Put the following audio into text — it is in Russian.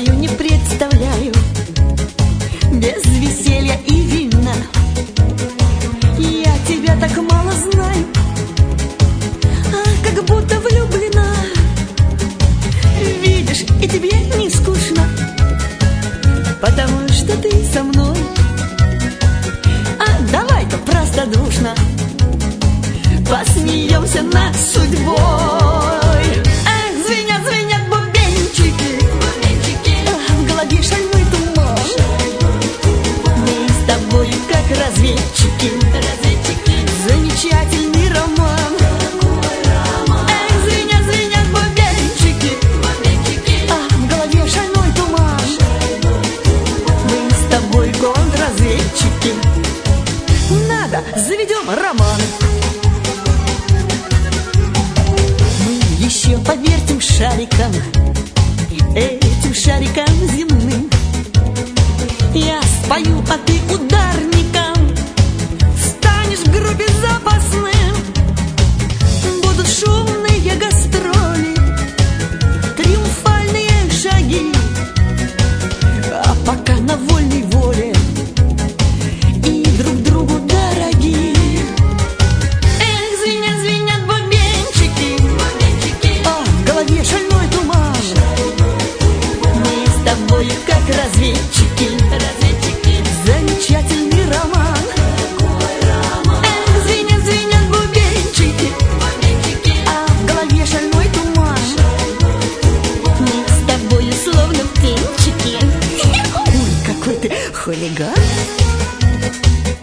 свою не представляю без веселья и вина. Я тебя так мало знаю, как будто влюблена. Видишь, и тебе не скучно, потому что ты со мной. Давай-ка простодушно посмеемся над судьбой. Эх, звенят, звенят бубенчики, в голове шальной туман. Мы с тобой как разведчики, замечательный роман. Эх, звенят, звенят бубенчики, в голове шальной туман. Мы с тобой контрразведчики. Надо, заведем роман. Мы еще повертим шариком, этим шариком земным. Я спою, а ты ударником станешь в группе запасным. Будут шумные гастроли, триумфальные шаги. А пока на вольной воле и друг другу дороги. Эх, звенят, звенят бубенчики, в голове шальной туман. Мы с тобой как разведчики, замечательный роман. Эх, звенят, звенят бубенчики, в голове шальной туман. Мы с тобой словно птенчики. Ой, какой ты хулиган.